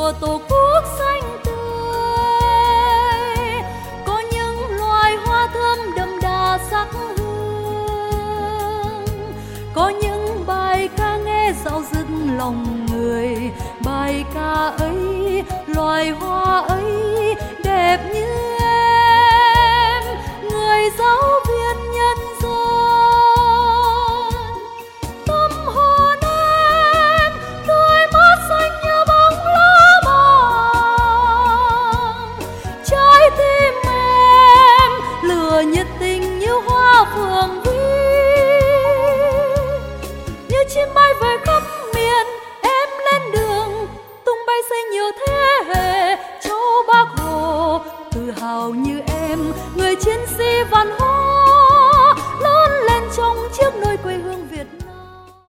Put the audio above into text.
của tổ quốc xanh tươi, có những loài hoa thơm đậm đà sắc hương, có những bài ca nghe dạo dứt lòng người. Bài ca ấy, loài hoa ấy đẹp như